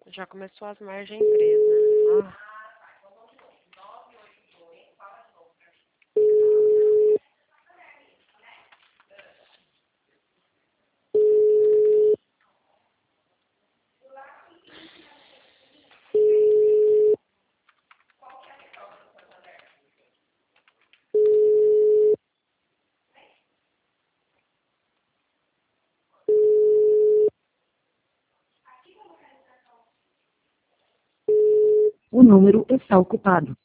Já começou as margens empresa. Ah. O número está ocupado.